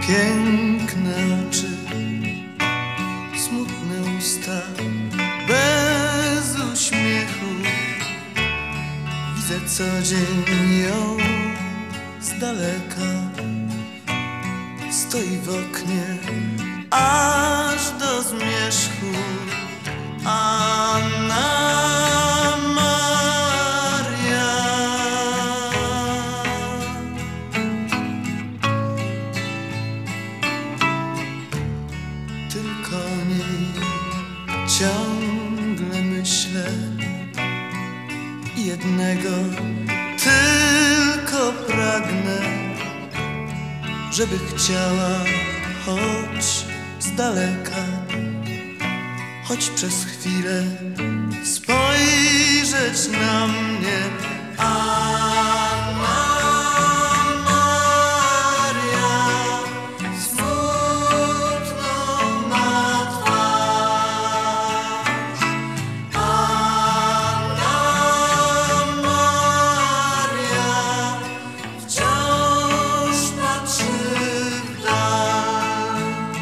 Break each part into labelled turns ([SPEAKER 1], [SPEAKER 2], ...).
[SPEAKER 1] Piękne oczy, smutne usta, bez uśmiechu. Widzę co dzień ją z daleka. Stoi w oknie aż do zmierzchu. Anna Maria. Tylko o niej ciągle myślę. Jednego tylko pragnę, żeby chciała choć z daleka, choć przez chwilę spojrzeć na mnie. Anna Maria, smutną ma twarz. Anna Maria wciąż patrzy w dal.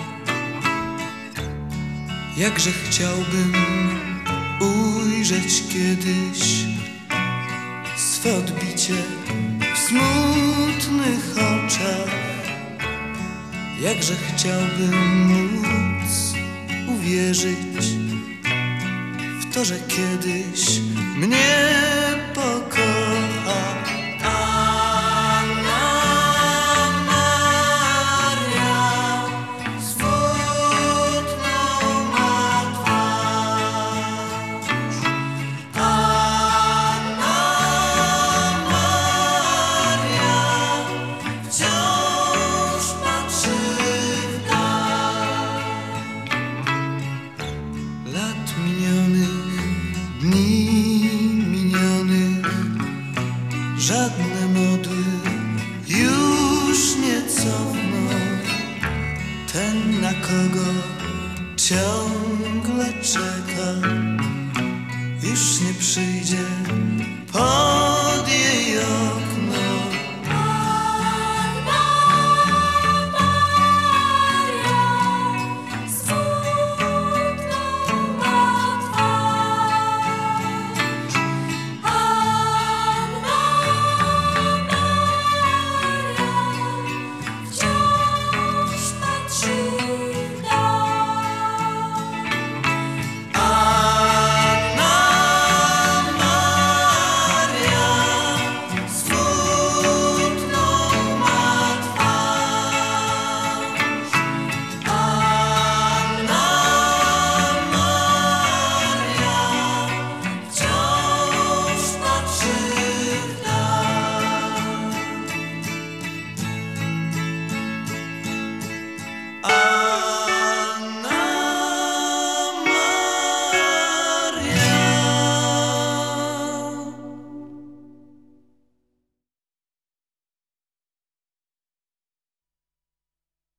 [SPEAKER 1] Jakże chciałbym ujrzeć kiedyś swe odbicie w smutnych oczach. Jakże chciałbym móc uwierzyć w to, że kiedyś mnie